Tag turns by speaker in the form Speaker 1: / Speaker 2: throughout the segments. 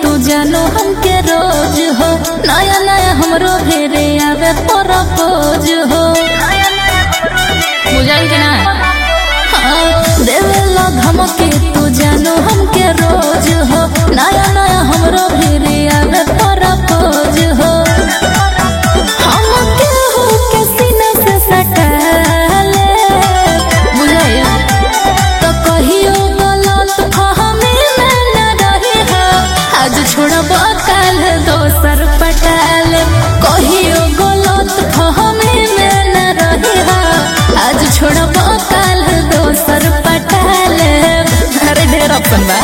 Speaker 1: तू जानो हमके रोज हो नया नया हमरो भेरे आवे परपोज हो बुझाई के ना देवेला धमके तू जानो हमके रोज हो नया नया हमरो भेरे आवे परपोज हो हमके हो के सीने से सटाले बुझाई तो कहियो गलत फहमी में न रही हो आज छोड़ब काल दोसर पटाल कहियो गलत फहमी में न रही हो आज छोड़ब काल दोसर पटाल अरे ढेर ऑप्शन बा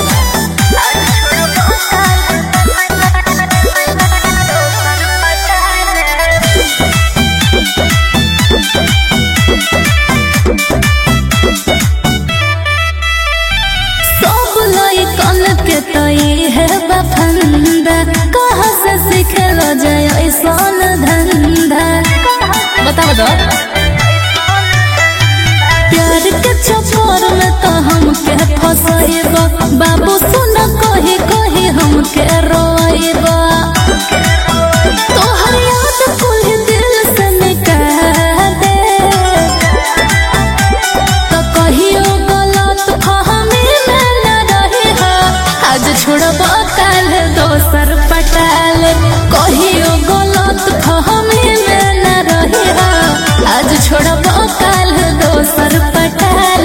Speaker 1: के तई है बफंदा कहाँ से सीखल जाए ऐसन धंधा बता प्यार के चक्कर में तो हमके फसैबा बाबू सुन कही कही हमके रोइबा तोहर याद कुल दिल से निकाल दे तो कहियो गलत फहमी में न रही हो आज छोड़ब काल दोसर पटाल कहियो गलत फहमी में न रही हो आज छोड़ब काल दोसर पटाल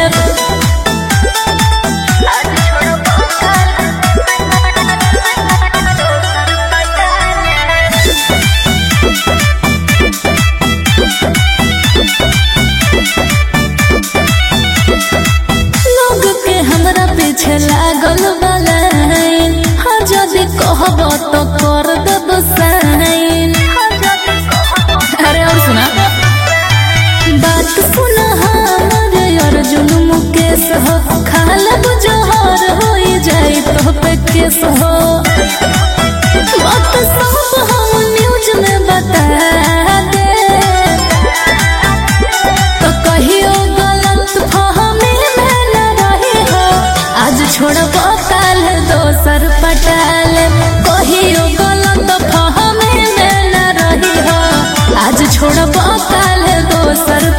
Speaker 1: लोग के हमरा पीछे लागल बलाइन हाँ जदि कहब तो कर देब साइन अरे और सुना बात सुना हमारे अर्जुन मुकेश हो खालब जोहर हो जाए तो पे केस हो बात सब हम न्यूज में बता दे तो कहियो गलत फहमी में न रही हो आज छोड़ब काल दोसर पटाल कहियो गलत फहमी में न रही हो आज छोड़ब काल दोसर